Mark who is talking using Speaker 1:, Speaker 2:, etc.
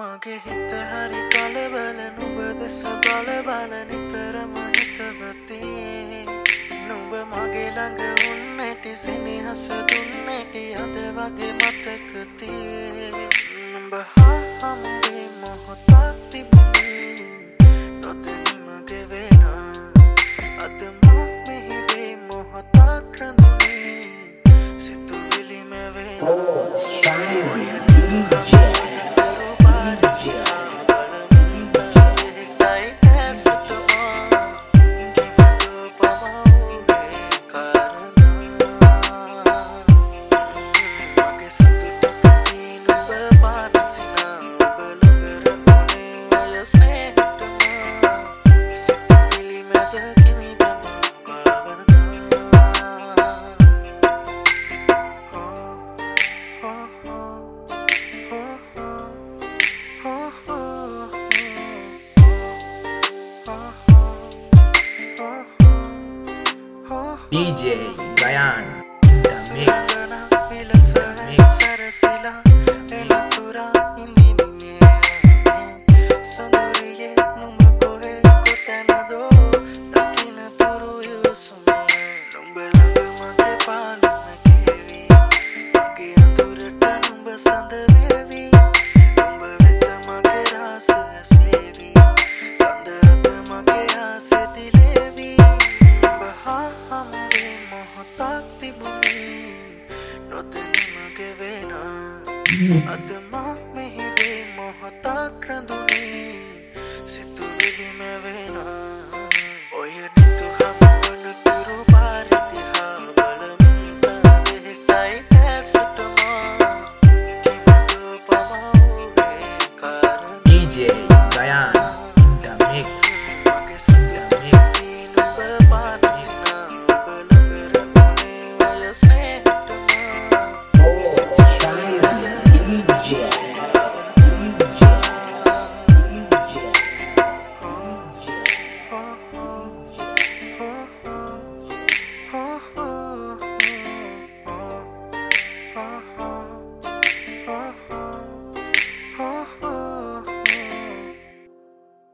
Speaker 1: මගේ හිත හරි කලබල නුඹ දෙස බල බල නිතරම හිතවති නුඹ මගේ ළඟ උන්නැටි සෙනෙහස දුන්නැටි අද වගේ මතකති නුඹ හම්බේ මොහොතක් තිබුණේ නොදැනීම ගෙවෙන අද මා මෙහි වේ මොහොතක් රැඳුනේ සිතුවිලි මැවෙන
Speaker 2: DJ Gayan The Mix
Speaker 1: අද මා මෙහි වේ මොහොතක් රැඳුනේ සිතුවිලි මැවෙන